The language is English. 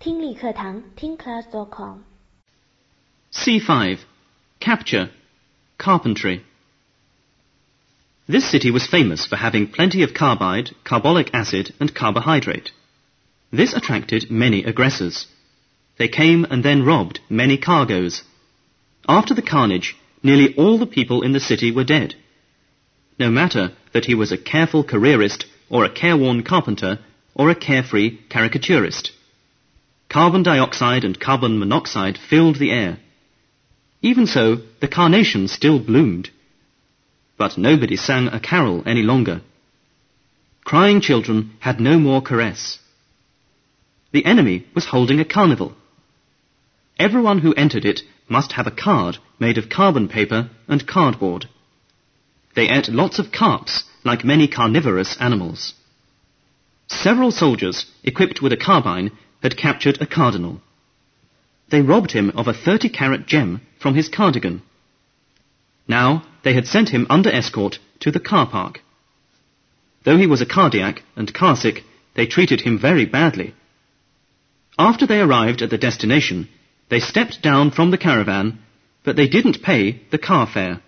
听力课堂听class.com。 C5. Capture. Carpentry. This city was famous for having plenty of carbide, carbolic acid and carbohydrate. This attracted many aggressors. They came and then robbed many cargoes. After the carnage, nearly all the people in the city were dead. No matter that he was a careful careerist or a careworn carpenter or a carefree caricaturist. Carbon dioxide and carbon monoxide filled the air. Even so, the carnation still bloomed. But nobody sang a carol any longer. Crying children had no more caress. The enemy was holding a carnival. Everyone who entered it must have a card made of carbon paper and cardboard. They ate lots of carps, like many carnivorous animals. Several soldiers, equipped with a carbine, had captured a cardinal. They robbed him of a 30-carat gem from his cardigan. Now they had sent him under escort to the car park. Though he was a cardiac and carsick, they treated him very badly. After they arrived at the destination, they stepped down from the caravan, but they didn't pay the car fare.